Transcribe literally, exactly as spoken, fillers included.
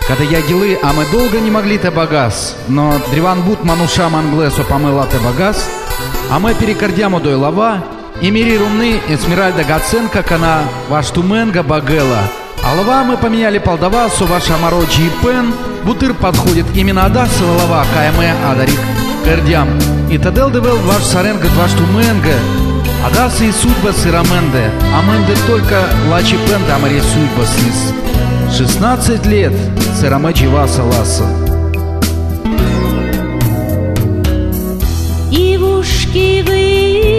Когда я гилы, а мы долго не могли те багас, но древан бут мануша манглесо помыла те багас, а мы перекордямо дой лава, и мири румны эсмеральда гаценка кана ваш туменга багела. А лава мы поменяли полдова, со ваша морочи и пен, бутыр подходит именно адасова лава, кайме адарик кордям. И тадел девел ваш саренга ваш туменга, адасы и судьба сыраменде, а менде только лачи пенда амари судьба снис. шестнадцать лет сырамечи васа ласа. Ивушки вы